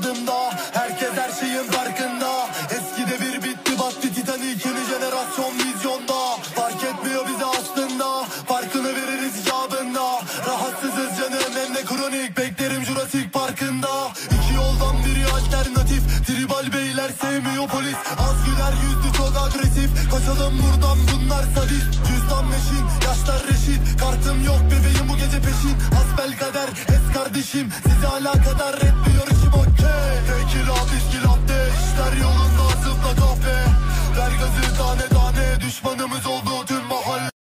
ardımda. Herkes her şeyin farkında. Eskide bir bitti battı Titanic, yeni jenerasyon vizyonda. Fark etmiyor bize aslında, farkını veririz icabında. Rahatsızız canım hem de kronik, beklerim Jurassic Park'ında. İki yoldan biri alternatif, tribal beyler sevmiyor polis. Az güler yüzlü çok agresif, kaçalım buradan bunlar sadist. Cüzdan meşin, yaşlar reşit, kartım yok bebeğim bu gece peşin. Hasbel kader es kardeşim, size alakadar etmiyor işim okey. Tekila biskil latte, işler yolunda zıpla kahve. Ver gazı tane tane, düşmanımız oldu tüm mahalle.